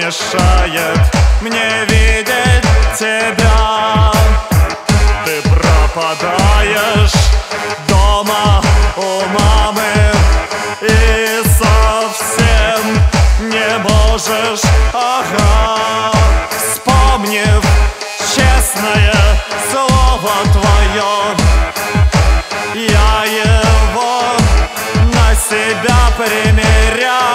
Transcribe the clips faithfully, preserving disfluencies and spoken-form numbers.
мешает мне видеть тебя. Ты пропадаешь дома у мамы и совсем не можешь, ага, вспомнив честное слово твое, я его на себя примеряю.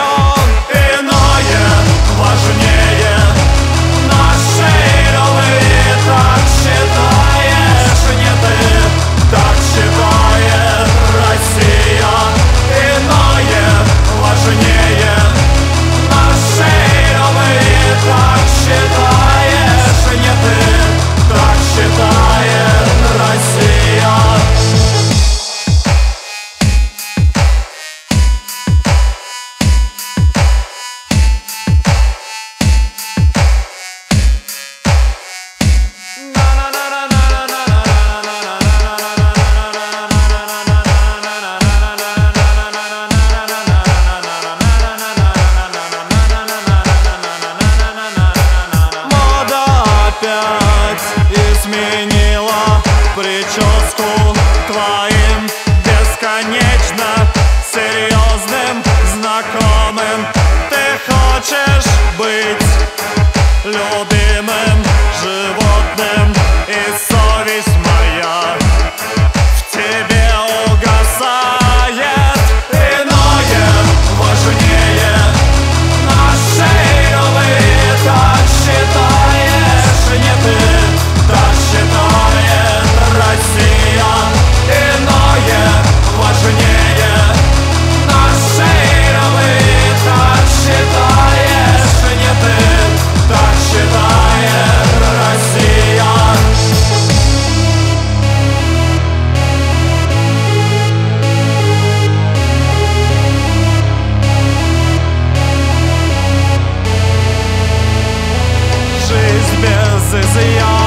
Иное важнее нашей любви, так считаешь не ты, так считает Россия. Иное важнее нашей любви, так считаешь не ты, так считает Россия. Изменила прическу твоим бесконечно серьезным знакомым. Ты хочешь быть любимым животным, и совесть моя в тебе угасает. Иное важнее нашей любви, так считаешь не ты, так считает Россия. Иное важнее нашей любви, так считаешь не ты, так считает Россия. Жизнь без изъяна